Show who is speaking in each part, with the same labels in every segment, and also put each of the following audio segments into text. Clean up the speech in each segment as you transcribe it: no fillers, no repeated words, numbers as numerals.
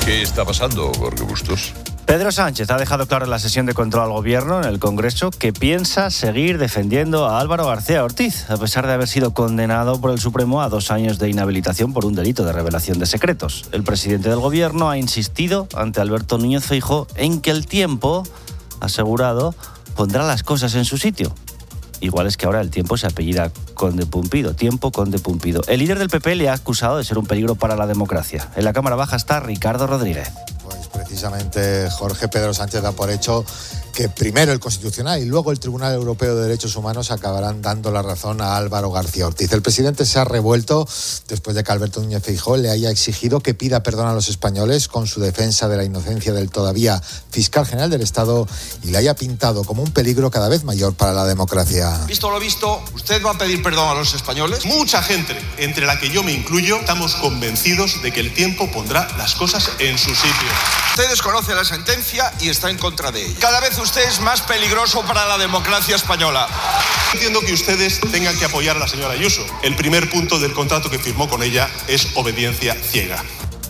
Speaker 1: ¿Qué está pasando, Jorge Bustos?
Speaker 2: Pedro Sánchez ha dejado claro en la sesión de control al Gobierno en el Congreso que piensa seguir defendiendo a Álvaro García Ortiz, a pesar de haber sido condenado por el Supremo a 2 años de inhabilitación por un delito de revelación de secretos. El presidente del Gobierno ha insistido ante Alberto Núñez Feijóo en que el tiempo, ha asegurado, pondrá las cosas en su sitio. Igual es que ahora el tiempo se apellida Conde Pumpido, tiempo Conde Pumpido. El líder del PP le ha acusado de ser un peligro para la democracia. En la Cámara Baja está Ricardo Rodríguez.
Speaker 3: Pues precisamente Jorge Pedro Sánchez da por hecho que primero el Constitucional y luego el Tribunal Europeo de Derechos Humanos acabarán dando la razón a Álvaro García Ortiz. El presidente se ha revuelto después de que Alberto Núñez Feijóo le haya exigido que pida perdón a los españoles con su defensa de la inocencia del todavía fiscal general del Estado y le haya pintado como un peligro cada vez mayor para la democracia.
Speaker 4: Visto lo visto, ¿usted va a pedir perdón a los españoles? Mucha gente, entre la que yo me incluyo, estamos convencidos de que el tiempo pondrá las cosas en su sitio. Usted desconoce la sentencia y está en contra de ella. Cada vez usted es más peligroso para la democracia española. Entiendo que ustedes tengan que apoyar a la señora Ayuso. El primer punto del contrato que firmó con ella es obediencia ciega.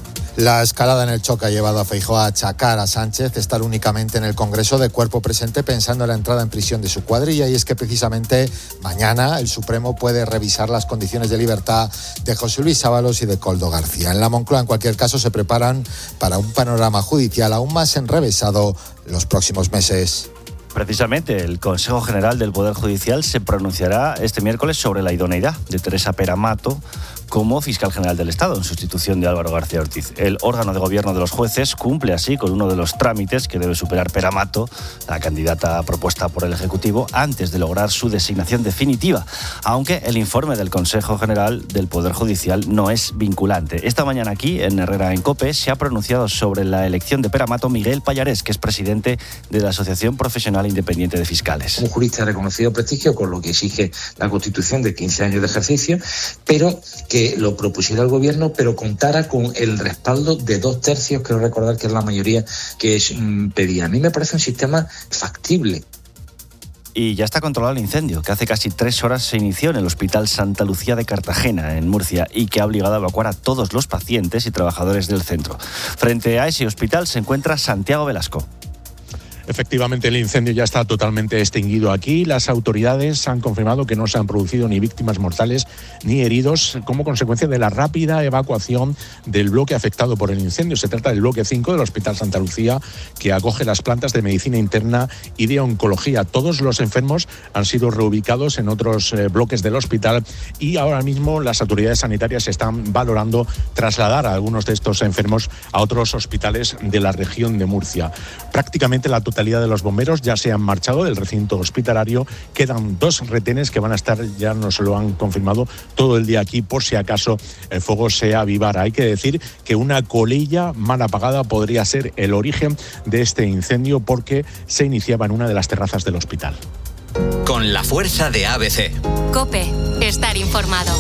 Speaker 3: La escalada en el choque ha llevado a Feijóo a achacar a Sánchez estar únicamente en el Congreso de cuerpo presente pensando en la entrada en prisión de su cuadrilla, y es que precisamente mañana el Supremo puede revisar las condiciones de libertad de José Luis Ábalos y de Koldo García. En la Moncloa, en cualquier caso, se preparan para un panorama judicial aún más enrevesado los próximos meses.
Speaker 2: Precisamente, el Consejo General del Poder Judicial se pronunciará este miércoles sobre la idoneidad de Teresa Peramato como fiscal general del Estado, en sustitución de Álvaro García Ortiz. El órgano de gobierno de los jueces cumple así con uno de los trámites que debe superar Peramato, la candidata propuesta por el Ejecutivo, antes de lograr su designación definitiva, aunque el informe del Consejo General del Poder Judicial no es vinculante. Esta mañana aquí, en Herrera en COPE, se ha pronunciado sobre la elección de Peramato Miguel Pallarés, que es presidente de la Asociación Profesional Independiente de Fiscales.
Speaker 5: Un jurista de reconocido prestigio, con lo que exige la Constitución de 15 años de ejercicio, pero que lo propusiera el Gobierno, pero contara con el respaldo de 2/3, creo recordar que es la mayoría que pedía. A mí me parece un sistema factible.
Speaker 2: Y ya está controlado el incendio, que hace casi 3 horas se inició en el Hospital Santa Lucía de Cartagena, en Murcia, y que ha obligado a evacuar a todos los pacientes y trabajadores del centro. Frente a ese hospital se encuentra Santiago Velasco.
Speaker 6: Efectivamente, el incendio ya está totalmente extinguido aquí. Las autoridades han confirmado que no se han producido ni víctimas mortales ni heridos como consecuencia de la rápida evacuación del bloque afectado por el incendio. Se trata del bloque 5 del Hospital Santa Lucía, que acoge las plantas de medicina interna y de oncología. Todos los enfermos han sido reubicados en otros bloques del hospital y ahora mismo las autoridades sanitarias están valorando trasladar a algunos de estos enfermos a otros hospitales de la región de Murcia. Prácticamente la totalidad de los bomberos ya se han marchado del recinto hospitalario. Quedan 2 retenes que van a estar, ya nos lo han confirmado, todo el día aquí por si acaso el fuego se avivara. Hay que decir que una colilla mal apagada podría ser el origen de este incendio, porque se iniciaba en una de las terrazas del hospital.
Speaker 7: Con la fuerza de ABC.
Speaker 8: COPE, estar informado.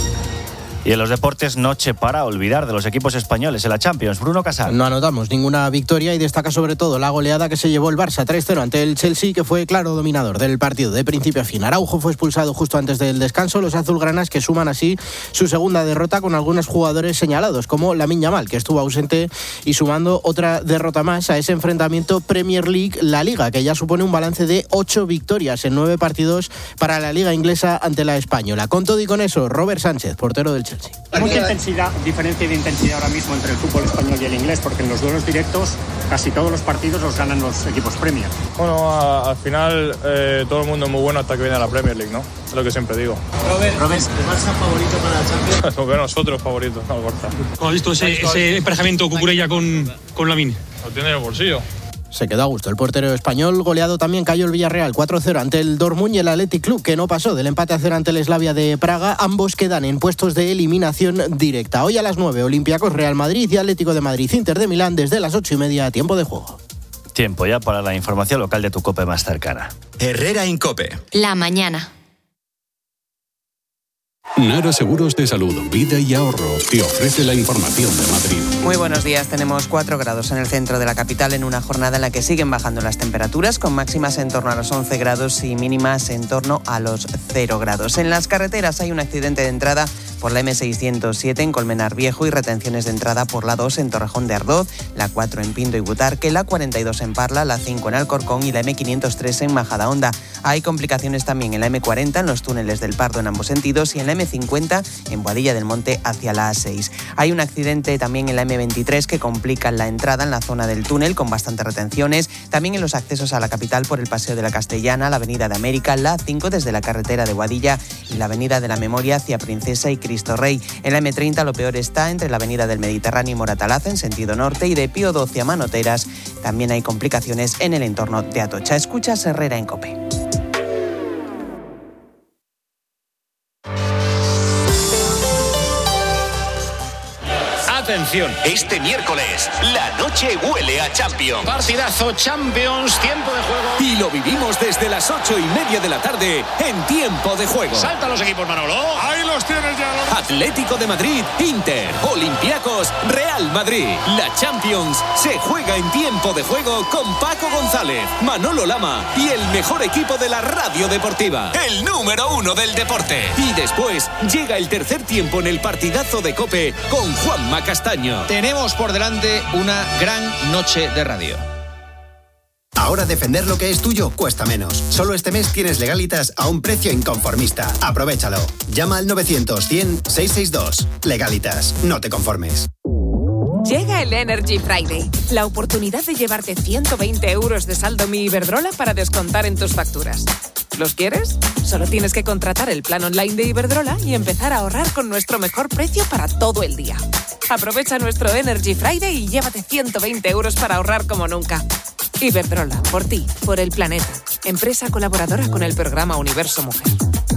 Speaker 2: Y en los deportes, noche para olvidar de los equipos españoles en la Champions. Bruno Casal.
Speaker 9: No anotamos ninguna victoria y destaca sobre todo la goleada que se llevó el Barça 3-0 ante el Chelsea, que fue claro dominador del partido de principio a fin. Araujo fue expulsado justo antes del descanso. Los azulgranas, que suman así su segunda derrota, con algunos jugadores señalados, como Lamine Yamal, que estuvo ausente, y sumando otra derrota más a ese enfrentamiento Premier League-La Liga, que ya supone un balance de 8 victorias en 9 partidos para la Liga inglesa ante la española. Con todo y con eso, Robert Sánchez, portero del Chelsea.
Speaker 10: Mucha diferencia de intensidad ahora mismo entre el fútbol español y el inglés, porque en los duelos directos casi todos los partidos los ganan los equipos Premier.
Speaker 11: Bueno, al final todo el mundo es muy bueno hasta que viene a la Premier League, ¿no? Es lo que siempre digo.
Speaker 12: Robert, ¿el Barça favorito para la Champions?
Speaker 11: Porque nosotros favoritos, no el Barça.
Speaker 13: ¿Cómo has visto ese emparejamiento Cucurella con Lamine?
Speaker 11: Lo tiene en el bolsillo.
Speaker 9: Se quedó a gusto el portero español. Goleado también cayó el Villarreal 4-0 ante el Dortmund y el Athletic Club, que no pasó del empate a 0 ante el Slavia de Praga. Ambos quedan en puestos de eliminación directa. Hoy a las 9, Olympiacos Real Madrid y Atlético de Madrid Inter de Milán, desde las 8:30, tiempo de juego.
Speaker 2: Tiempo ya para la información local de tu COPE más cercana.
Speaker 7: Herrera en COPE.
Speaker 8: La mañana.
Speaker 14: Nara Seguros de Salud, Vida y Ahorro te ofrece la información de Madrid.
Speaker 15: Muy buenos días. Tenemos 4 grados en el centro de la capital, en una jornada en la que siguen bajando las temperaturas, con máximas en torno a los 11 grados y mínimas en torno a los 0 grados. En las carreteras hay un accidente de entrada por la M607 en Colmenar Viejo y retenciones de entrada por la 2 en Torrejón de Ardoz, la 4 en Pinto y Butarque, la 42 en Parla, la 5 en Alcorcón y la M503 en Majadahonda. Hay complicaciones también en la M40 en los túneles del Pardo en ambos sentidos y en la M50 en Boadilla del Monte hacia la A6. Hay un accidente también en la M23 que complica la entrada en la zona del túnel con bastantes retenciones, también en los accesos a la capital por el Paseo de la Castellana, la Avenida de América, la A5 desde la carretera de Boadilla y la Avenida de la Memoria hacia Princesa y Cristo Rey. En la M30 lo peor está entre la Avenida del Mediterráneo y Moratalaz en sentido norte y de Pío XII a Manoteras. También hay complicaciones en el entorno de Atocha. Escuchas Herrera en COPE.
Speaker 16: Atención, este miércoles la noche huele a Champions.
Speaker 17: Partidazo Champions, tiempo de juego.
Speaker 16: Y lo vivimos desde las 8:30 de la tarde en Tiempo de Juego.
Speaker 17: Saltan los equipos, Manolo.
Speaker 16: Ahí los tienes ya. Atlético de Madrid, Inter, Olympiacos, Real Madrid. La Champions se juega en Tiempo de Juego con Paco González, Manolo Lama y el mejor equipo de la radio deportiva, el número 1 del deporte. Y después llega el tercer tiempo en el partidazo de COPE con Juanma Castaño.
Speaker 17: Tenemos por delante una gran noche de radio.
Speaker 18: Ahora defender lo que es tuyo cuesta menos. Solo este mes tienes Legalitas a un precio inconformista. Aprovéchalo. Llama al 900-100-662. Legalitas. No te conformes.
Speaker 19: Llega el Energy Friday, la oportunidad de llevarte 120 euros de saldo Mi Iberdrola para descontar en tus facturas. ¿Los quieres? Solo tienes que contratar el plan online de Iberdrola y empezar a ahorrar con nuestro mejor precio para todo el día. Aprovecha nuestro Energy Friday y llévate 120 euros para ahorrar como nunca. Iberdrola, por ti, por el planeta. Empresa colaboradora con el programa Universo Mujer.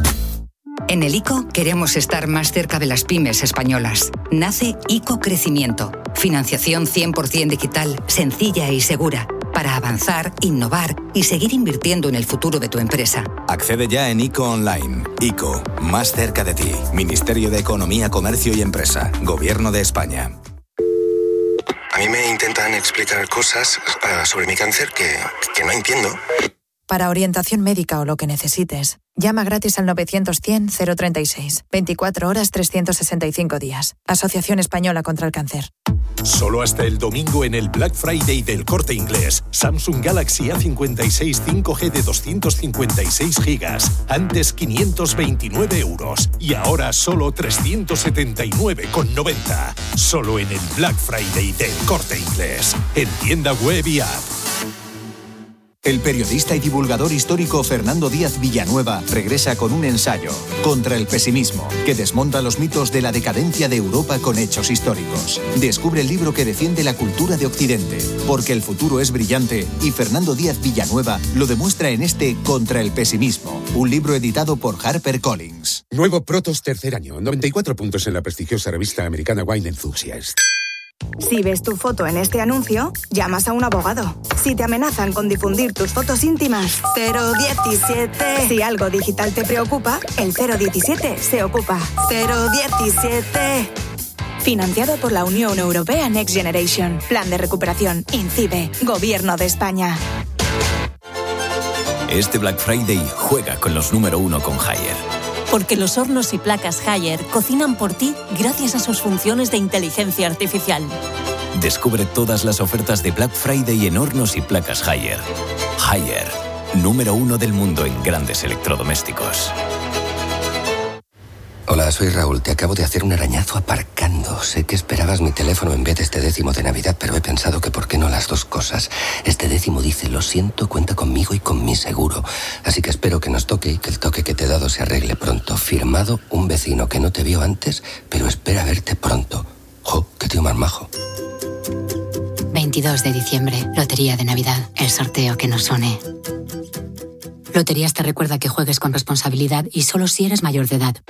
Speaker 20: En el ICO queremos estar más cerca de las pymes españolas. Nace ICO Crecimiento. Financiación 100% digital, sencilla y segura. Para avanzar, innovar y seguir invirtiendo en el futuro de tu empresa.
Speaker 21: Accede ya en ICO Online. ICO, más cerca de ti. Ministerio de Economía, Comercio y Empresa. Gobierno de España.
Speaker 22: A mí me intentan explicar cosas sobre mi cáncer que no entiendo.
Speaker 23: Para orientación médica o lo que necesites, llama gratis al 900-100-036. 24 horas, 365 días. Asociación Española contra el Cáncer.
Speaker 24: Solo hasta el domingo en el Black Friday del Corte Inglés. Samsung Galaxy A56 5G de 256 gigas. Antes 529 euros. Y ahora solo 379,90. Solo en el Black Friday del Corte Inglés. En tienda web y app.
Speaker 25: El periodista y divulgador histórico Fernando Díaz Villanueva regresa con un ensayo, Contra el pesimismo, que desmonta los mitos de la decadencia de Europa con hechos históricos. Descubre el libro que defiende la cultura de Occidente, porque el futuro es brillante y Fernando Díaz Villanueva lo demuestra en este Contra el pesimismo, un libro editado por HarperCollins.
Speaker 26: Nuevo Protos tercer año, 94 puntos en la prestigiosa revista americana Wine Enthusiast.
Speaker 27: Si ves tu foto en este anuncio, llamas a un abogado. Si te amenazan con difundir tus fotos íntimas, 017. Si algo digital te preocupa, el 017 se ocupa. 017. Financiado por la Unión Europea Next Generation. Plan de recuperación. INCIBE. Gobierno de España.
Speaker 21: Este Black Friday juega con los número 1 con Haier.
Speaker 28: Porque los hornos y placas Haier cocinan por ti gracias a sus funciones de inteligencia artificial.
Speaker 21: Descubre todas las ofertas de Black Friday en hornos y placas Haier. Haier, número 1 del mundo en grandes electrodomésticos.
Speaker 29: Hola, soy Raúl. Te acabo de hacer un arañazo aparcando. Sé que esperabas mi teléfono en vez de este décimo de Navidad, pero he pensado que por qué no las dos cosas. Este décimo dice, lo siento, cuenta conmigo y con mi seguro. Así que espero que nos toque y que el toque que te he dado se arregle pronto. Firmado, un vecino que no te vio antes, pero espera verte pronto. ¡Jo, qué tío más majo!
Speaker 30: 22 de diciembre, Lotería de Navidad. El sorteo que nos une. Loterías te recuerda que juegues con responsabilidad y solo si eres mayor de edad.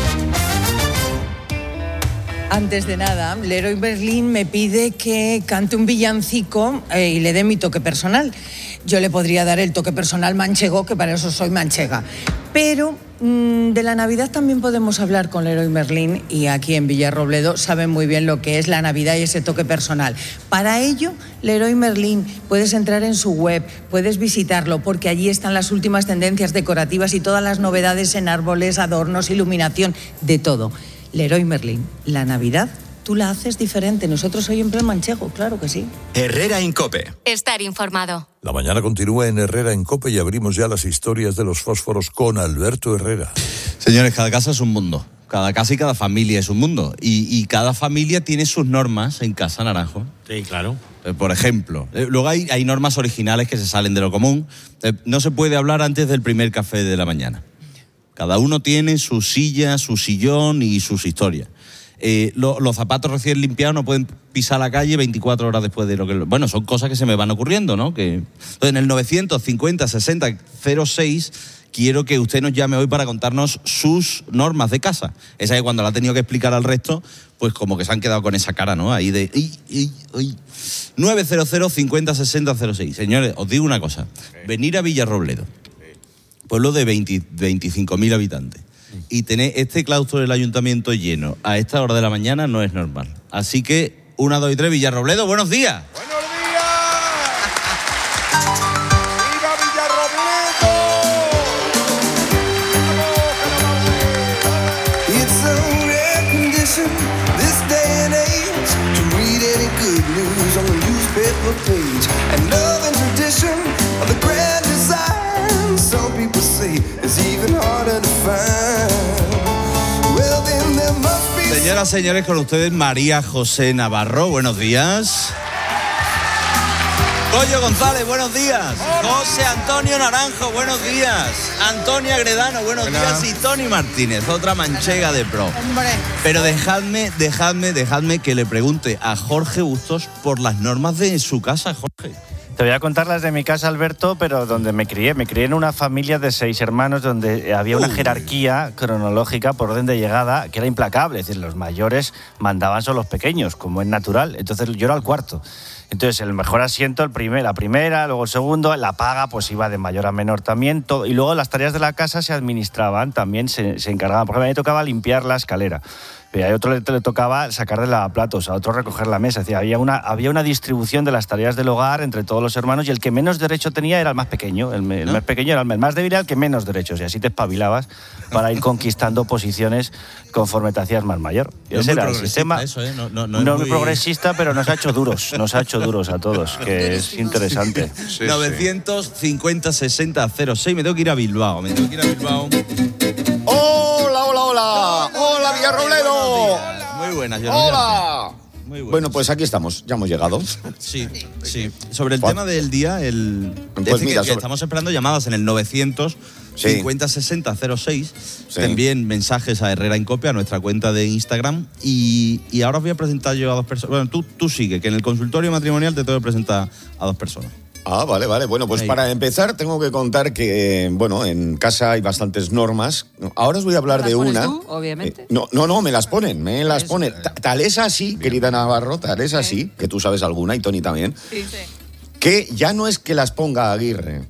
Speaker 31: Antes de nada, Leroy Merlin me pide que cante un villancico y le dé mi toque personal. Yo le podría dar el toque personal manchego, que para eso soy manchega. Pero de la Navidad también podemos hablar con Leroy Merlin, y aquí en Villarrobledo saben muy bien lo que es la Navidad y ese toque personal. Para ello, Leroy Merlin, puedes entrar en su web, puedes visitarlo, porque allí están las últimas tendencias decorativas y todas las novedades en árboles, adornos, iluminación, de todo. Leroy Merlin, la Navidad tú la haces diferente. Nosotros hoy en plan manchego, claro que sí.
Speaker 7: Herrera en COPE.
Speaker 8: Estar informado.
Speaker 1: La mañana continúa en Herrera en COPE y abrimos ya las historias de los fósforos con Alberto Herrera.
Speaker 2: Señores, cada casa es un mundo. Cada casa y cada familia es un mundo. Y cada familia tiene sus normas en Casa Naranjo.
Speaker 3: Sí, claro.
Speaker 2: Por ejemplo, luego hay normas originales que se salen de lo común. No se puede hablar antes del primer café de la mañana. Cada uno tiene su silla, su sillón y sus historias. Los zapatos recién limpiados no pueden pisar la calle 24 horas después de lo que... Bueno, son cosas que se me van ocurriendo, ¿no? Entonces, en el 950-60-06 quiero que usted nos llame hoy para contarnos sus normas de casa. Esa que cuando la ha tenido que explicar al resto, pues como que se han quedado con esa cara, ¿no? Ahí de... 900-50-60-06. Señores, os digo una cosa. Venir a Villarrobledo, pueblo de 25.000 habitantes, y tener este claustro del ayuntamiento lleno a esta hora de la mañana no es normal. Así que, 1, 2 y 3, Villarrobledo, buenos días.
Speaker 4: ¡Buenos días! ¡Viva Villarrobledo!
Speaker 5: It's a rare condition this day and age to read any good news on the newspaper page. And love and tradition are the grand design. Some people say it's even harder to find. Well, then there must be...
Speaker 2: Señoras, señores, con ustedes María José Navarro, buenos días. Goyo González, buenos días. José Antonio Naranjo, buenos días. Antonia Gredano, buenos días. Y Tony Martínez, otra manchega de pro. Pero dejadme que le pregunte a Jorge Bustos por las normas de su casa, Jorge.
Speaker 6: Te voy a contar las de mi casa, Alberto, pero donde me crié. Me crié en una familia de 6 hermanos donde había una jerarquía cronológica por orden de llegada que era implacable. Es decir, los mayores mandaban sobre los pequeños, como es natural. Entonces yo era el cuarto. Entonces el mejor asiento, la primera, luego el segundo, la paga pues iba de mayor a menor también. Todo, y luego las tareas de la casa se administraban, también se encargaban. Por ejemplo, a mí me tocaba limpiar la escalera. Y a otro le tocaba sacar de lavaplatos, a otro recoger la mesa. Es decir, había una distribución de las tareas del hogar entre todos los hermanos y el que menos derecho tenía era el más pequeño. El más pequeño era el más débil, era el que menos derechos. Y así te espabilabas para ir conquistando posiciones conforme te hacías más mayor. Y ese era el sistema. Eso, ¿eh? No es muy progresista, pero nos ha hecho duros. Nos ha hecho duros a todos, que es interesante.
Speaker 2: Sí, 950-60-06. Me tengo que ir a Bilbao.
Speaker 9: ¡Hola! ¡Hola, Villarrobledo!
Speaker 2: Muy buenas,
Speaker 9: ¡Hola!
Speaker 2: Muy buenas.
Speaker 9: Bueno, pues aquí estamos, ya hemos llegado.
Speaker 2: Sí. Sobre el tema del día,
Speaker 9: pues mira,
Speaker 2: estamos esperando llamadas en el 950-60-06.
Speaker 9: Sí.
Speaker 2: También mensajes a Herrera en COPE, a nuestra cuenta de Instagram. Y ahora os voy a presentar yo a 2 personas. Bueno, tú sigue, que en el consultorio matrimonial te tengo que presentar a 2 personas.
Speaker 9: Ah, vale. Bueno, pues para empezar tengo que contar que, bueno, en casa hay bastantes normas. Ahora os voy a hablar de una.
Speaker 31: ¿Tú, obviamente?
Speaker 9: No, me las ponen. Tal es así, querida Navarro, tal es así, que tú sabes alguna y Tony también, que ya no es que las ponga Aguirre.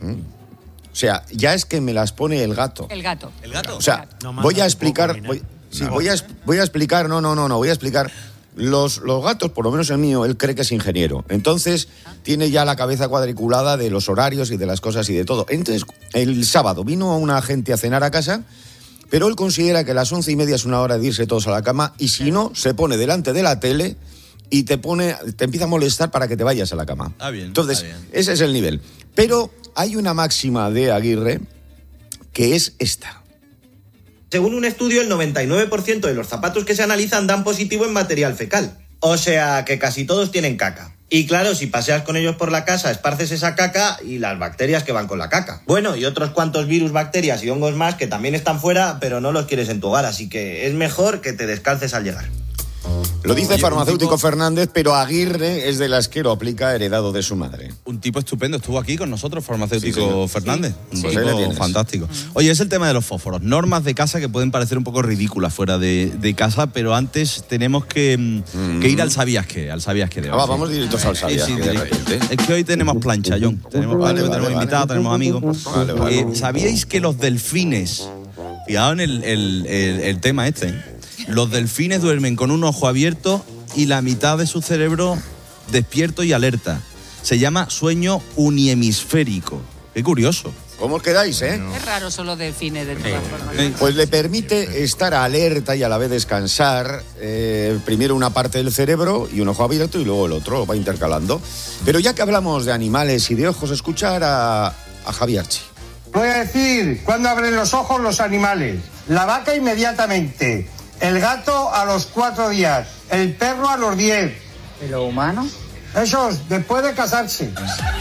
Speaker 9: O sea, ya es que me las pone el gato.
Speaker 31: El gato.
Speaker 9: O sea, voy a explicar... Voy a explicar... Voy a explicar... Los gatos, por lo menos el mío, él cree que es ingeniero. Entonces, tiene ya la cabeza cuadriculada de los horarios y de las cosas y de todo. Entonces, el sábado vino una gente a cenar a casa, pero él considera que las 11:30 es una hora de irse todos a la cama y si no, se pone delante de la tele y te empieza a molestar para que te vayas a la cama. Entonces, ese es el nivel. Pero hay una máxima de Aguirre que es esta.
Speaker 10: Según un estudio, el 99% de los zapatos que se analizan dan positivo en material fecal. O sea, que casi todos tienen caca. Y claro, si paseas con ellos por la casa, esparces esa caca y las bacterias que van con la caca. Bueno, y otros cuantos virus, bacterias y hongos más que también están fuera, pero no los quieres en tu hogar, así que es mejor que te descalces al llegar.
Speaker 9: Lo dice farmacéutico Fernández, pero Aguirre es de las que lo aplica heredado de su madre.
Speaker 2: Un tipo estupendo, estuvo aquí con nosotros, farmacéutico Fernández.
Speaker 9: Sí.
Speaker 2: Un tipo fantástico. Oye, es el tema de los fósforos. Normas de casa que pueden parecer un poco ridículas fuera de casa, pero antes tenemos que ir al sabías qué de hoy.
Speaker 9: Vamos directos al sabías qué de repente.
Speaker 2: Es que hoy tenemos plancha, John. Tenemos invitados, tenemos amigos.
Speaker 9: Vale.
Speaker 2: ¿Sabíais que los delfines, fijaos en el tema este, los delfines duermen con un ojo abierto y la mitad de su cerebro despierto y alerta? Se llama sueño unihemisférico. Qué curioso.
Speaker 9: ¿Cómo os quedáis, eh?
Speaker 3: Es raro solo define de todas formas.
Speaker 9: Pues le permite estar alerta y a la vez descansar. Primero una parte del cerebro y un ojo abierto y luego el otro, lo va intercalando. Pero ya que hablamos de animales y de ojos, escuchar a Javier Archi.
Speaker 11: Voy a decir cuándo abren los ojos los animales. La vaca inmediatamente, el gato a los 4 días, el perro a los 10.
Speaker 3: ¿Y lo humano?
Speaker 11: Esos, después de casarse.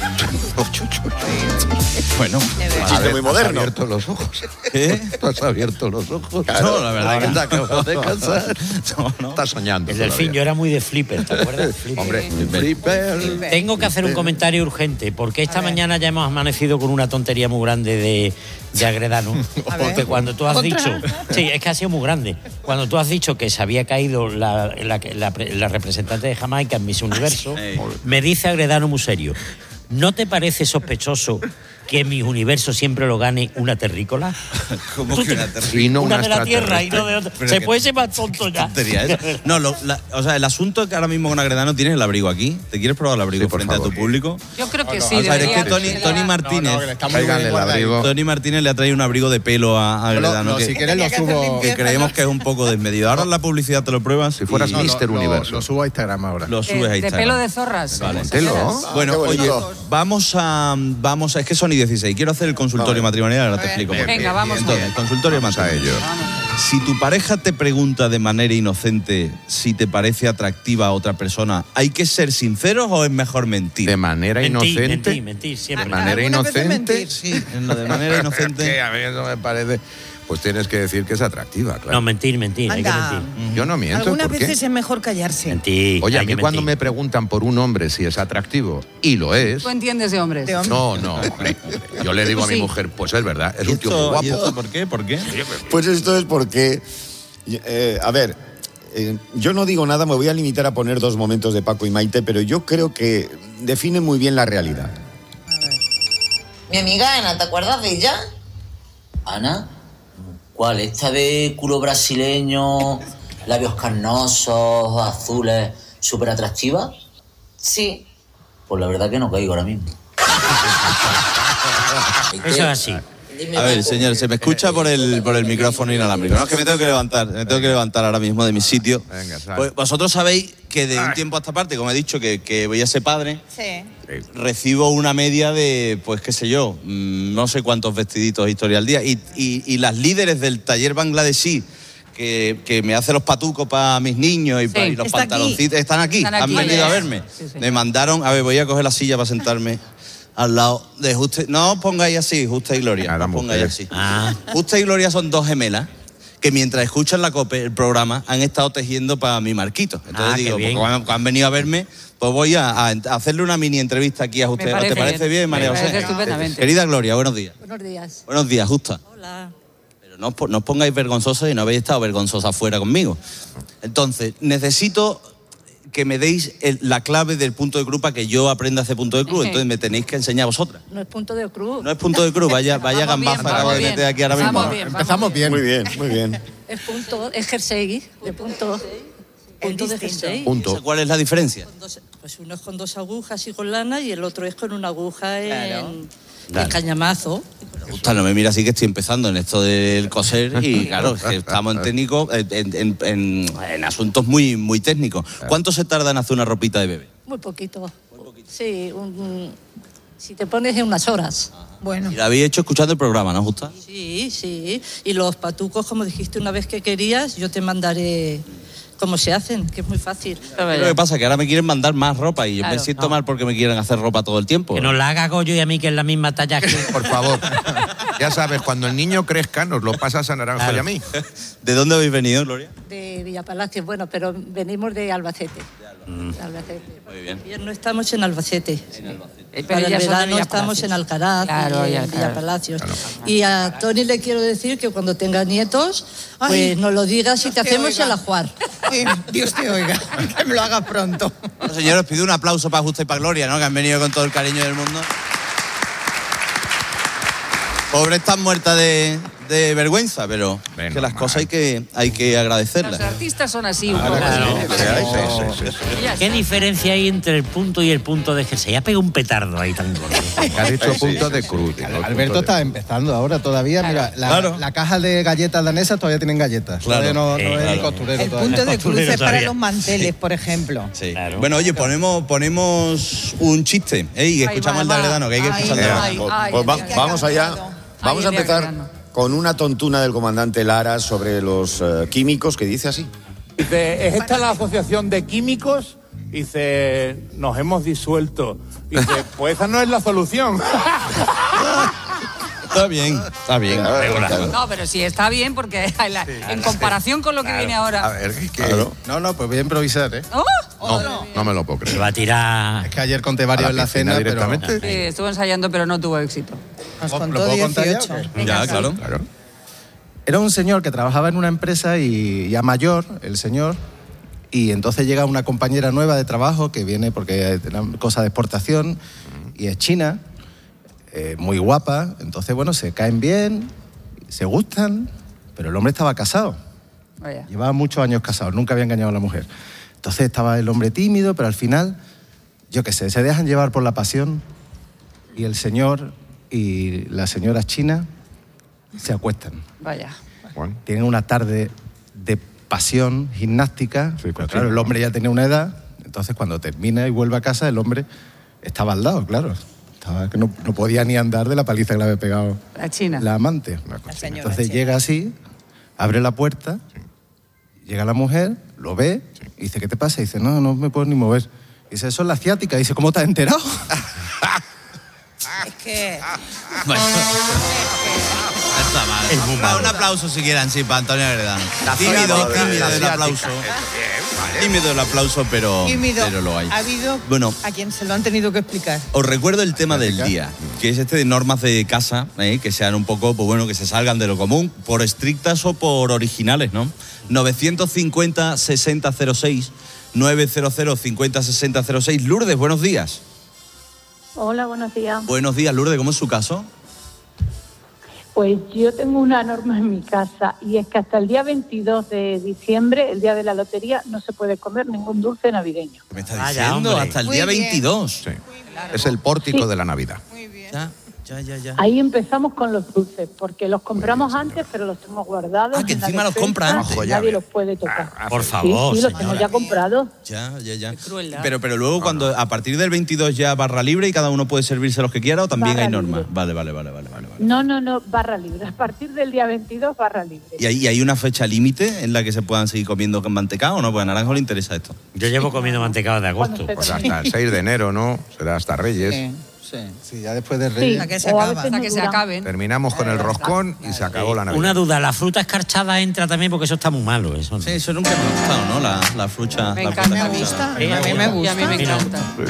Speaker 2: Bueno,
Speaker 9: chiste muy moderno.
Speaker 12: ¿Has abierto los ojos?
Speaker 2: ¿Qué?
Speaker 12: ¿Tú has abierto los ojos?
Speaker 2: Claro, no, la verdad que
Speaker 12: te acabas de casar.
Speaker 2: no.
Speaker 12: Estás soñando.
Speaker 13: El delfín, yo era muy de Flipper, ¿te acuerdas?
Speaker 12: Hombre, Flipper.
Speaker 13: Tengo que hacer un comentario urgente, porque esta mañana ya hemos amanecido con una tontería muy grande de Agredano. Porque cuando tú has dicho... Sí, es que ha sido muy grande. Cuando tú has dicho que se había caído la representante de Jamaica en Miss Universo, me dice Agredano muy serio, ¿no te parece sospechoso que Miss Universo siempre lo gane una terrícola?
Speaker 2: ¿Cómo que una terrícola?
Speaker 13: Una de la tierra y no de otra. Se puede ser más tonto ya.
Speaker 2: No, o sea, el asunto es que ahora mismo con Agredano tienes el abrigo aquí. ¿Te quieres probar el abrigo frente a tu público?
Speaker 3: Yo creo que sí.
Speaker 2: O sea, es que Tony Martínez... Tony Martínez le ha traído un abrigo de pelo a Agredano.
Speaker 12: Si quieres lo subo...
Speaker 2: Que creemos que es un poco desmedido. Ahora en la publicidad te lo pruebas.
Speaker 12: Si fueras Mister Universo.
Speaker 2: Lo subo a Instagram ahora. Lo subes a Instagram.
Speaker 3: De pelo de zorras.
Speaker 2: Vale.
Speaker 9: Bueno,
Speaker 2: oye, vamos a... Es que Sony 16. Quiero hacer el consultorio matrimonial, ahora te explico por qué.
Speaker 3: Venga, vamos.
Speaker 2: Entonces, consultorio matrimonial. Si tu pareja te pregunta de manera inocente si te parece atractiva a otra persona, ¿hay que ser sinceros o es mejor mentir?
Speaker 12: De manera inocente.
Speaker 13: Mentir siempre.
Speaker 12: De manera inocente.
Speaker 2: Sí, en lo de manera inocente.
Speaker 12: A mí eso me parece... Pues tienes que decir que es atractiva, claro.
Speaker 13: No, mentir, hay que mentir.
Speaker 12: Yo no miento.
Speaker 31: Algunas
Speaker 12: ¿por qué?
Speaker 31: veces es mejor callarse.
Speaker 13: Mentir.
Speaker 12: Oye, a mí cuando me preguntan por un hombre si es atractivo, y lo es...
Speaker 3: ¿Tú entiendes de hombres?
Speaker 12: No, hombre. Yo le digo a mi mujer, pues es verdad, es un tío muy guapo.
Speaker 2: ¿Y esto por qué? ¿Por qué?
Speaker 9: Pues esto es porque... a ver, yo no digo nada, me voy a limitar a poner 2 momentos de Paco y Maite, pero yo creo que definen muy bien la realidad.
Speaker 14: Mi amiga Ana, ¿te acuerdas de ella?
Speaker 15: ¿Ana? ¿Cuál? ¿Esta de culo brasileño, labios carnosos, azules, súper atractiva?
Speaker 14: Sí.
Speaker 15: Pues la verdad que no caigo ahora mismo.
Speaker 13: Eso es así.
Speaker 2: A ver, señor, se me escucha por el micrófono inalámbrico. No, es que me tengo que levantar ahora mismo de mi sitio.
Speaker 12: Venga,
Speaker 2: pues vosotros sabéis que de un tiempo a esta parte, como he dicho, que voy a ser padre, recibo una media de, pues qué sé yo, no sé cuántos vestiditos historia al día. Y las líderes del taller bangladesí que me hace los patucos para mis niños y los pantaloncitos, están aquí, han venido a verme.
Speaker 3: Sí.
Speaker 2: Me mandaron, a ver, voy a coger la silla para sentarme al lado de Justa. No os pongáis así, Justa y Gloria. No os pongáis así. Justa y Gloria son 2 gemelas que mientras escuchan la COPE, el programa, han estado tejiendo para mi Marquito. Entonces digo, porque han venido a verme, pues voy a hacerle una mini entrevista aquí a Justa. ¿Te parece bien, María José?
Speaker 3: Me parece estupendamente.
Speaker 2: Querida Gloria, buenos días.
Speaker 3: Buenos días.
Speaker 2: Buenos días, Justa.
Speaker 3: Hola.
Speaker 2: Pero no os pongáis vergonzosas y no habéis estado vergonzosas fuera conmigo. Entonces, necesito que me deis la clave del punto de cruz para que yo aprenda a hacer punto de cruz. Entonces me tenéis que enseñar vosotras.
Speaker 3: No es punto de cruz.
Speaker 2: No es punto de cruz, vaya gambaza que acabo de meter aquí ahora mismo.
Speaker 12: Empezamos bien.
Speaker 9: Muy bien.
Speaker 3: Es jersey, de punto. Punto de jersey.
Speaker 2: ¿Cuál es la diferencia?
Speaker 3: Pues uno es con 2 agujas y con lana y el otro es con una aguja en
Speaker 2: Claro.
Speaker 3: cañamazo.
Speaker 2: Justa, no me mira así que estoy empezando en esto del coser y claro, que estamos en técnico, en asuntos muy, muy técnicos. ¿Cuánto se tarda en hacer una ropita de bebé?
Speaker 3: Muy poquito. Sí, si te pones en unas horas.
Speaker 31: Bueno.
Speaker 2: Y la habéis hecho escuchando el programa, ¿no, Justa?
Speaker 3: Sí. Y los patucos, como dijiste una vez que querías, yo te mandaré cómo se hacen, que es muy fácil.
Speaker 2: Lo que pasa es que ahora me quieren mandar más ropa y yo me siento mal porque me quieren hacer ropa todo el tiempo.
Speaker 13: Que nos la haga Goyo y a mí, que es la misma talla que...
Speaker 12: Por favor. Ya sabes, cuando el niño crezca, nos lo pasas a Naranjo y a mí.
Speaker 2: ¿De dónde habéis venido, Gloria?
Speaker 3: De Villapalacio, bueno, pero venimos de Albacete. Albacete.
Speaker 2: Muy bien.
Speaker 3: No estamos en Albacete. Pero para el ya son de verano Villapalacios. estamos en Alcaraz y en Villapalacios. Y a Tony le quiero decir que cuando tenga nietos, pues nos lo digas y te hacemos el ajuar.
Speaker 31: Dios te oiga, que me lo hagas pronto.
Speaker 2: Bueno, señores, pido un aplauso para Justa y para Gloria, ¿no? Que han venido con todo el cariño del mundo. Pobre están muertas de de vergüenza, pero que las cosas hay que agradecerlas.
Speaker 16: Los artistas son así un poco.
Speaker 13: ¿Qué diferencia hay entre el punto y el punto de jersey? Ya pega un petardo ahí tan gordo.
Speaker 12: Ha dicho punto de cruz.
Speaker 17: Alberto está empezando ahora todavía. Mira, la caja de galletas danesas todavía tienen galletas. Todavía no es ni costurero.
Speaker 31: El punto de cruz es para los manteles, por ejemplo.
Speaker 2: Sí. Bueno, oye, ponemos un chiste y escuchamos el de Agredano, que hay que escucharlo.
Speaker 9: Vamos allá. Vamos a empezar con una tontuna del comandante Lara sobre los químicos, que dice así.
Speaker 18: Dice, ¿es esta la asociación de químicos? Dice, nos hemos disuelto. Dice, pues esa no es la solución.
Speaker 2: Está bien.
Speaker 16: No, pero sí está bien porque en comparación con lo que viene ahora.
Speaker 17: A ver, es que... No, pues voy a improvisar, ¿eh?
Speaker 12: No me lo puedo creer.
Speaker 13: Se va a tirar...
Speaker 17: Es que ayer conté varios en la cena
Speaker 12: directamente.
Speaker 16: Sí, estuvo ensayando, pero no tuvo éxito.
Speaker 31: Nos contó 18.
Speaker 2: Ya, claro.
Speaker 17: Era un señor que trabajaba en una empresa y ya mayor, el señor, y entonces llega una compañera nueva de trabajo que viene porque es una cosa de exportación y es china, muy guapa. Entonces, bueno, se caen bien, se gustan, pero el hombre estaba casado.
Speaker 16: Vaya.
Speaker 17: Llevaba muchos años casado, nunca había engañado a la mujer. Entonces estaba el hombre tímido, pero al final, yo qué sé, se dejan llevar por la pasión y el señor y la señora china se acuestan.
Speaker 16: Vaya.
Speaker 17: Tienen una tarde de pasión gimnástica. Sí, claro, el hombre ya tenía una edad, entonces cuando termina y vuelve a casa, el hombre estaba al lado, claro. Estaba que no podía ni andar de la paliza que le había pegado
Speaker 16: la china.
Speaker 17: La amante. Entonces llega así, abre la puerta, llega la mujer, lo ve, y dice, ¿qué te pasa? Y dice, no me puedo ni mover. Y dice, eso es la ciática. Y dice, ¿cómo te has enterado?
Speaker 31: Es que...
Speaker 2: Está mal. Un aplauso si quieran, sí, para Antonio Agredano. Tímido del aplauso. Tímido del aplauso, pero lo hay.
Speaker 31: Ha habido a quien se lo han tenido que explicar.
Speaker 2: Os recuerdo el tema del día, que es este de normas de casa, que sean un poco, pues bueno, que se salgan de lo común, por estrictas o por originales, ¿no? 950-6006, 900-50-6006. Lourdes, buenos días.
Speaker 19: Hola, buenos días.
Speaker 2: Buenos días, Lourdes, ¿cómo es su caso?
Speaker 19: Pues yo tengo una norma en mi casa y es que hasta el día 22 de diciembre, el día de la lotería, no se puede comer ningún dulce navideño.
Speaker 2: ¿Me está diciendo? Hasta el día 22.
Speaker 12: Sí. Es el pórtico de la Navidad.
Speaker 31: Muy bien.
Speaker 2: Ya.
Speaker 19: Ahí empezamos con los dulces, porque los compramos antes, pero los tenemos guardados.
Speaker 2: Que encima los compra antes.
Speaker 19: Nadie los puede tocar.
Speaker 13: Por favor,
Speaker 19: sí, los tenemos ya comprados.
Speaker 2: Ya. Pero luego cuando a partir del 22 ya barra libre y cada uno puede servirse los que quiera, o también
Speaker 19: barra
Speaker 2: hay normas.
Speaker 19: Vale. No, barra libre. A partir del día 22, barra libre.
Speaker 2: ¿Y hay una fecha límite en la que se puedan seguir comiendo mantecado o no? Pues a Naranjo le interesa esto.
Speaker 13: Yo llevo comiendo mantecado de agosto.
Speaker 12: Pues hasta el 6 de enero, ¿no? Será hasta Reyes.
Speaker 17: Sí, ya después de Reyes.
Speaker 31: Hasta que se acaben.
Speaker 12: Terminamos con el roscón y se acabó la Navidad.
Speaker 13: Una duda, ¿la fruta escarchada entra también? Porque eso está muy malo. Eso, ¿no?
Speaker 2: Sí, eso nunca me ha gustado, ¿no? La fruta.
Speaker 31: Me encanta. A mí me gusta.
Speaker 16: Y a mí me encanta.
Speaker 12: Sí.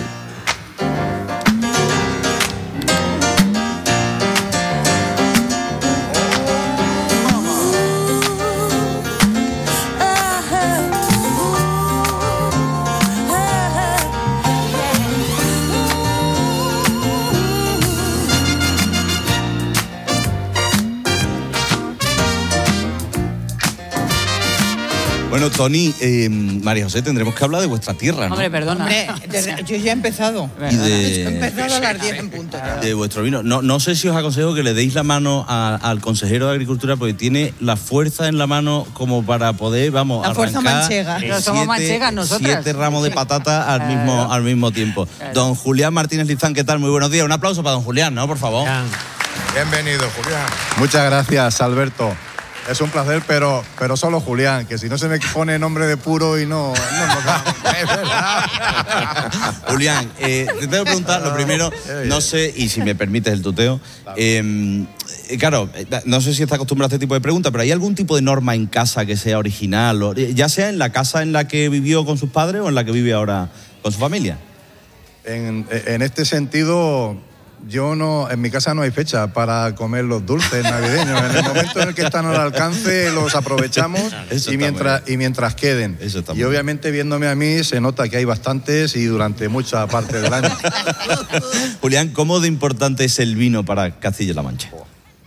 Speaker 2: Bueno, Tony, María José, tendremos que hablar de vuestra tierra, ¿no?
Speaker 16: Hombre, perdona.
Speaker 31: Yo ya he empezado. He empezado a las 10 en punto ya.
Speaker 2: De vuestro vino. No sé si os aconsejo que le deis la mano al consejero de Agricultura, porque tiene la fuerza en la mano como para poder, vamos,
Speaker 31: la fuerza manchega.
Speaker 16: Pero somos manchegas nosotras.
Speaker 2: 7 ramos de patata al mismo tiempo. Claro. Don Julián Martínez Lizán, ¿qué tal? Muy buenos días. Un aplauso para don Julián, ¿no? Por favor.
Speaker 12: Bienvenido, Julián.
Speaker 20: Muchas gracias, Alberto. Es un placer, pero solo Julián, que si no se me pone nombre de puro y no
Speaker 12: Es verdad.
Speaker 2: Julián, te tengo que preguntar lo primero, no sé, y si me permites el tuteo, claro, no sé si está acostumbrado a este tipo de preguntas, pero ¿hay algún tipo de norma en casa que sea original, ya sea en la casa en la que vivió con sus padres o en la que vive ahora con su familia?
Speaker 20: En este sentido, en mi casa no hay fecha para comer los dulces navideños. En el momento en el que están al alcance los aprovechamos y mientras queden. Y obviamente viéndome a mí se nota que hay bastantes y durante mucha parte del año.
Speaker 2: Julián, ¿cómo de importante es el vino para Castilla-La Mancha?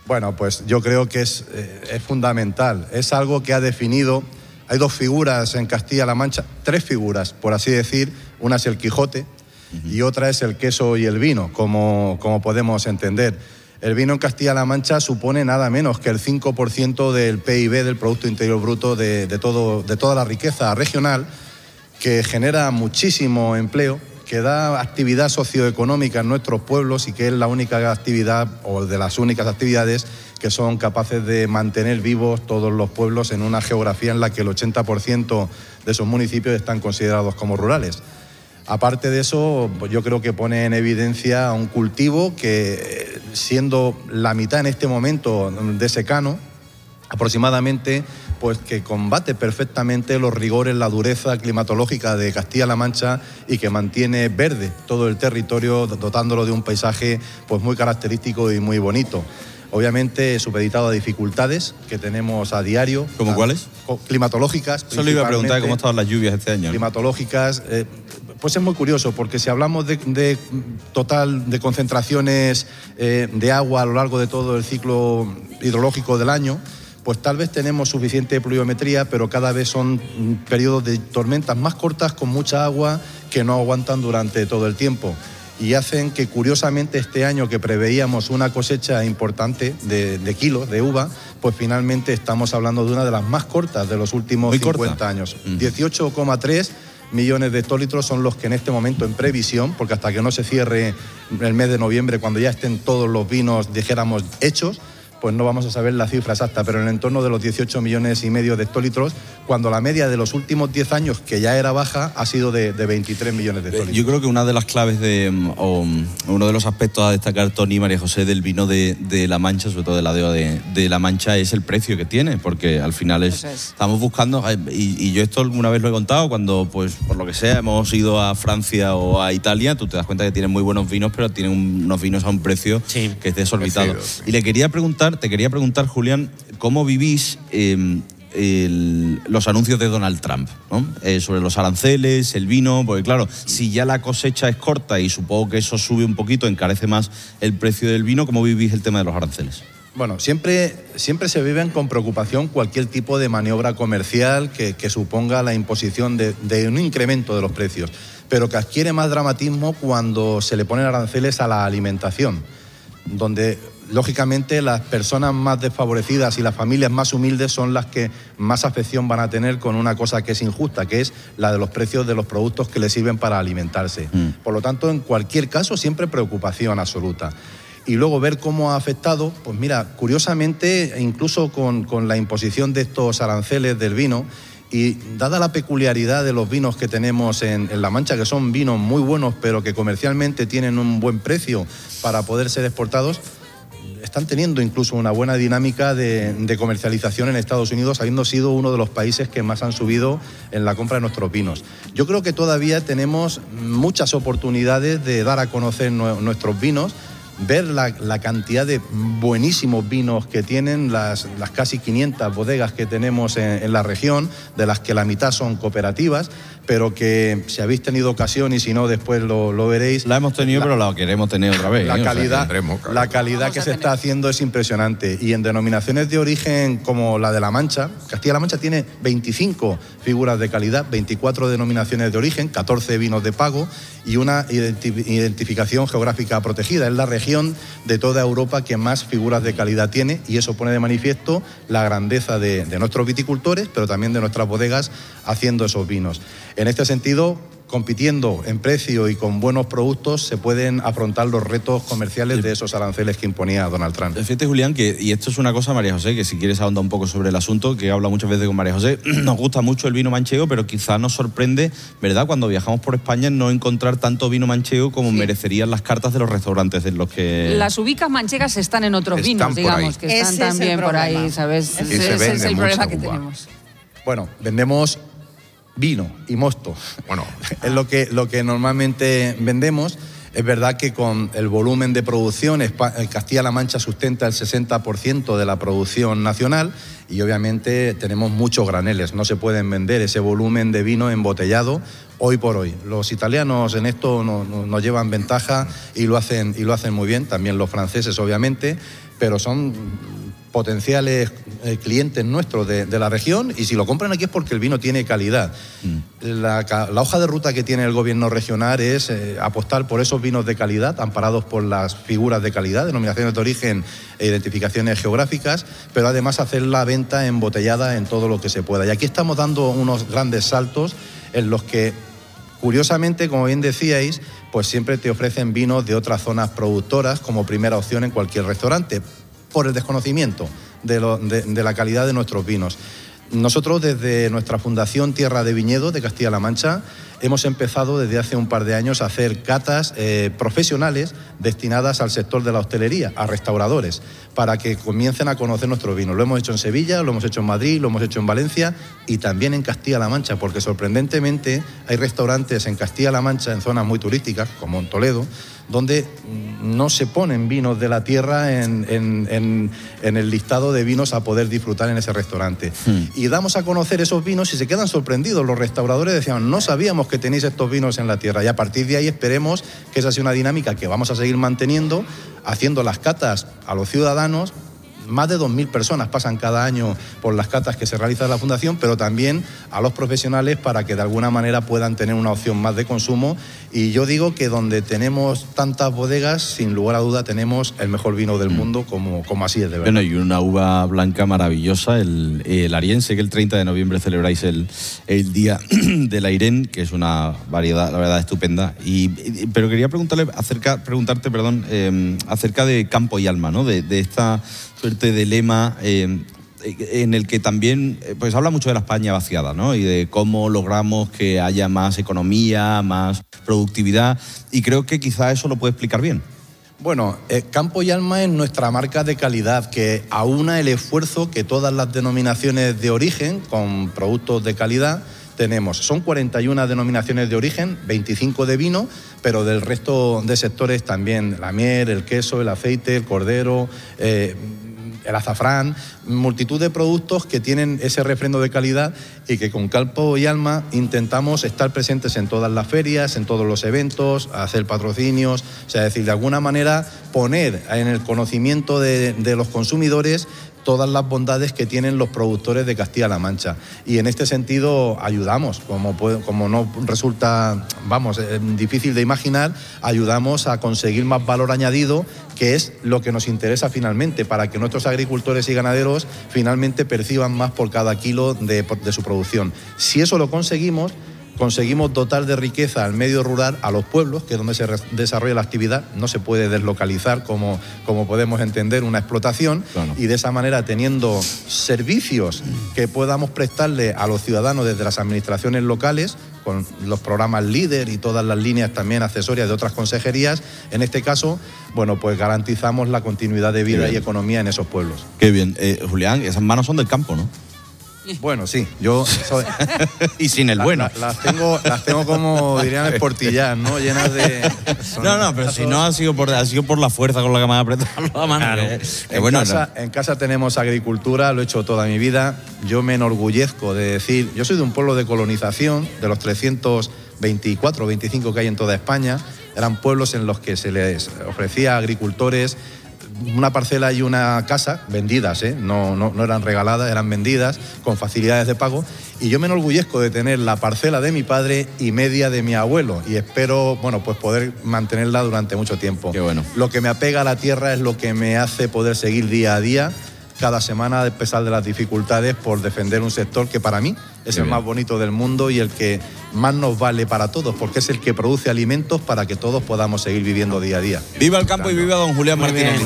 Speaker 20: Bueno, pues yo creo que es fundamental. Es algo que ha definido... Hay dos figuras en Castilla-La Mancha, tres figuras, por así decir. Una es el Quijote y otra es el queso y el vino, como podemos entender. El vino en Castilla-La Mancha supone nada menos que el 5% del PIB, del Producto Interior Bruto, de toda la riqueza regional, que genera muchísimo empleo, que da actividad socioeconómica en nuestros pueblos y que es la única actividad o de las únicas actividades que son capaces de mantener vivos todos los pueblos en una geografía en la que el 80% de esos municipios están considerados como rurales. Aparte de eso, pues yo creo que pone en evidencia un cultivo que, siendo la mitad en este momento de secano, aproximadamente, pues que combate perfectamente los rigores, la dureza climatológica de Castilla-La Mancha y que mantiene verde todo el territorio, dotándolo de un paisaje pues muy característico y muy bonito. Obviamente supeditado a dificultades que tenemos a diario.
Speaker 2: ¿Cómo cuáles?
Speaker 20: Climatológicas.
Speaker 2: Solo iba a preguntar cómo estaban las lluvias este año.
Speaker 20: Climatológicas. Pues es muy curioso, porque si hablamos de concentraciones de agua a lo largo de todo el ciclo hidrológico del año, pues tal vez tenemos suficiente pluviometría, pero cada vez son periodos de tormentas más cortas con mucha agua que no aguantan durante todo el tiempo. Y hacen que, curiosamente, este año que preveíamos una cosecha importante de kilos de uva, pues finalmente estamos hablando de una de las más cortas de los últimos 50 años. 18,3 millones de hectolitros son los que en este momento, en previsión, porque hasta que no se cierre el mes de noviembre, cuando ya estén todos los vinos, dijéramos, hechos, pues no vamos a saber la cifra exacta, pero en el entorno de los 18 millones y medio de hectolitros, cuando la media de los últimos 10 años, que ya era baja, ha sido de 23 millones de hectolitros.
Speaker 2: Yo creo que una de las claves o uno de los aspectos a destacar, Toni y María José, del vino de La Mancha, sobre todo de la DOA de La Mancha, es el precio que tiene, porque al final estamos buscando, y yo esto alguna vez lo he contado, cuando pues por lo que sea hemos ido a Francia o a Italia, tú te das cuenta que tienen muy buenos vinos, pero tienen unos vinos a un precio que es desorbitado. Y te quería preguntar, Julián, ¿cómo vivís los anuncios de Donald Trump, ¿no? Sobre los aranceles, el vino? Porque claro, si ya la cosecha es corta y supongo que eso sube un poquito, encarece más el precio del vino, ¿cómo vivís el tema de los aranceles?
Speaker 20: Bueno, siempre se viven con preocupación cualquier tipo de maniobra comercial que suponga la imposición de un incremento de los precios, pero que adquiere más dramatismo cuando se le ponen aranceles a la alimentación, donde lógicamente las personas más desfavorecidas y las familias más humildes son las que más afección van a tener con una cosa que es injusta, que es la de los precios de los productos que les sirven para alimentarse. Por lo tanto, en cualquier caso, siempre preocupación absoluta. Y luego ver cómo ha afectado, pues mira, curiosamente, incluso con la imposición de estos aranceles del vino, y dada la peculiaridad de los vinos que tenemos en La Mancha, que son vinos muy buenos, pero que comercialmente tienen un buen precio para poder ser exportados, están teniendo incluso una buena dinámica de comercialización en Estados Unidos, habiendo sido uno de los países que más han subido en la compra de nuestros vinos. Yo creo que todavía tenemos muchas oportunidades de dar a conocer nuestros vinos, ver la cantidad de buenísimos vinos que tienen las casi 500 bodegas que tenemos en la región, de las que la mitad son cooperativas, pero que si habéis tenido ocasión, y si no después lo veréis.
Speaker 2: La hemos tenido, pero la queremos tener otra vez.
Speaker 20: La calidad que se está haciendo es impresionante. Y en denominaciones de origen como la de La Mancha, Castilla-La Mancha tiene 25 figuras de calidad, 24 denominaciones de origen, 14 vinos de pago y una identificación geográfica protegida. Es la región de toda Europa que más figuras de calidad tiene, y eso pone de manifiesto la grandeza de nuestros viticultores, pero también de nuestras bodegas haciendo esos vinos. En este sentido, compitiendo en precio y con buenos productos, se pueden afrontar los retos comerciales de esos aranceles que imponía Donald Trump.
Speaker 2: Fíjate, Julián, y esto es una cosa, María José, que si quieres ahondar un poco sobre el asunto, que he hablado muchas veces con María José, nos gusta mucho el vino manchego, pero quizás nos sorprende, ¿verdad?, cuando viajamos por España, no encontrar tanto vino manchego como merecerían las cartas de los restaurantes en los que...
Speaker 16: Las ubicas manchegas están en otros vinos, digamos, que están también por ahí, ¿sabes? Ese es el problema que tenemos.
Speaker 20: Bueno, vendemos vino y mosto. Bueno, es lo que normalmente vendemos. Es verdad que con el volumen de producción, Castilla-La Mancha sustenta el 60% de la producción nacional y obviamente tenemos muchos graneles. No se pueden vender ese volumen de vino embotellado hoy por hoy. Los italianos en esto nos llevan ventaja y lo hacen muy bien, también los franceses obviamente, pero son potenciales clientes nuestros de la región, y si lo compran aquí es porque el vino tiene calidad. La hoja de ruta que tiene el gobierno regional es apostar por esos vinos de calidad, amparados por las figuras de calidad, denominaciones de origen e identificaciones geográficas, pero además hacer la venta embotellada en todo lo que se pueda. Y aquí estamos dando unos grandes saltos en los que, curiosamente, como bien decíais, pues siempre te ofrecen vinos de otras zonas productoras como primera opción en cualquier restaurante, por el desconocimiento de la calidad de nuestros vinos. Nosotros, desde nuestra Fundación Tierra de Viñedo de Castilla-La Mancha, hemos empezado desde hace un par de años a hacer catas profesionales destinadas al sector de la hostelería, a restauradores, para que comiencen a conocer nuestros vinos. Lo hemos hecho en Sevilla, lo hemos hecho en Madrid, lo hemos hecho en Valencia y también en Castilla-La Mancha, porque sorprendentemente hay restaurantes en Castilla-La Mancha, en zonas muy turísticas, como en Toledo, donde no se ponen vinos de la tierra en el listado de vinos a poder disfrutar en ese restaurante. Y damos a conocer esos vinos y se quedan sorprendidos. Los restauradores decían, no sabíamos que tenéis estos vinos en la tierra. Y a partir de ahí esperemos que esa sea una dinámica que vamos a seguir manteniendo, haciendo las catas a los ciudadanos. Más de 2.000 personas pasan cada año por las catas que se realizan en la Fundación, pero también a los profesionales para que de alguna manera puedan tener una opción más de consumo. Y yo digo que donde tenemos tantas bodegas, sin lugar a duda tenemos el mejor vino del mundo, como así es de verdad.
Speaker 2: Bueno, y una uva blanca maravillosa, el Ariense, que el 30 de noviembre celebráis el Día del Airén, que es una variedad, la verdad, estupenda. Pero quería preguntarte, acerca de Campo y Alma, ¿no? De esta suerte de lema en el que también pues habla mucho de la España vaciada, ¿no? Y de cómo logramos que haya más economía, más productividad, y creo que quizá eso lo puede explicar bien.
Speaker 20: Bueno, Campo y Alma es nuestra marca de calidad que aúna el esfuerzo que todas las denominaciones de origen con productos de calidad tenemos. Son 41 denominaciones de origen, 25 de vino, pero del resto de sectores también la miel, el queso, el aceite, el cordero, el azafrán, multitud de productos que tienen ese refrendo de calidad y que con Campo y Alma intentamos estar presentes en todas las ferias, en todos los eventos, hacer patrocinios, o sea, decir, de alguna manera poner en el conocimiento de los consumidores todas las bondades que tienen los productores de Castilla-La Mancha. Y en este sentido ayudamos, como no resulta, difícil de imaginar, ayudamos a conseguir más valor añadido, que es lo que nos interesa finalmente, para que nuestros agricultores y ganaderos finalmente perciban más por cada kilo de su producción. Si eso lo conseguimos dotar de riqueza al medio rural, a los pueblos, que es donde se desarrolla la actividad. No se puede deslocalizar como podemos entender una explotación, claro. Y de esa manera, teniendo servicios que podamos prestarle a los ciudadanos desde las administraciones locales, con los programas LEADER y todas las líneas también accesorias de otras consejerías, en este caso, bueno, pues garantizamos la continuidad de vida y economía en esos pueblos.
Speaker 2: Qué bien. Julián, esas manos son del campo, ¿no?
Speaker 20: Bueno, sí, yo soy...
Speaker 2: y sin el bueno.
Speaker 20: Las tengo como dirían esportillar, ¿no? Llenas de...
Speaker 2: No, pero si no ha sido por la fuerza con la que me ha apretado la mano.
Speaker 20: Claro. En casa tenemos agricultura, lo he hecho toda mi vida. Yo me enorgullezco de decir, yo soy de un pueblo de colonización, de los 324 o 25 que hay en toda España. Eran pueblos en los que se les ofrecía a agricultores una parcela y una casa vendidas, no eran regaladas, eran vendidas con facilidades de pago, y yo me enorgullezco de tener la parcela de mi padre y media de mi abuelo, y espero, pues poder mantenerla durante mucho tiempo.
Speaker 2: Qué bueno.
Speaker 20: Lo que me apega a la tierra es lo que me hace poder seguir día a día, cada semana, a pesar de las dificultades, por defender un sector que para mí es el más bonito del mundo y el que más nos vale para todos, porque es el que produce alimentos para que todos podamos seguir viviendo día a día.
Speaker 2: ¡Viva el campo y viva don Julián Martínez!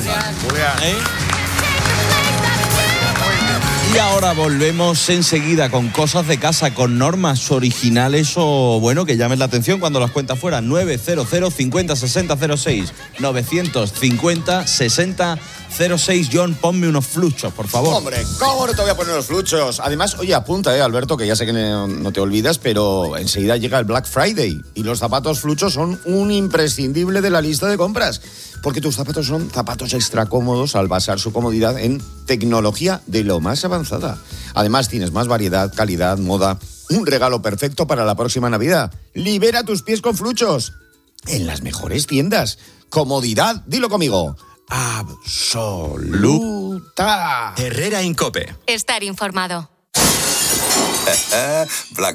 Speaker 2: Y ahora volvemos enseguida con cosas de casa, con normas originales o, que llamen la atención cuando las cuentas fuera. 900 50 60 06, 950 60 06 John, ponme unos fluchos, por favor.
Speaker 9: Hombre, ¿cómo no te voy a poner los fluchos? Además, oye, apunta, Alberto, que ya sé que no te olvidas, pero enseguida llega el Black Friday y los zapatos fluchos son un imprescindible de la lista de compras, porque tus zapatos son zapatos extra cómodos al basar su comodidad en tecnología de lo más avanzada. Además, tienes más variedad, calidad, moda, un regalo perfecto para la próxima Navidad. Libera tus pies con fluchos en las mejores tiendas. Comodidad, dilo conmigo. Absoluta.
Speaker 7: Herrera Incope.
Speaker 8: Estar informado.
Speaker 7: Black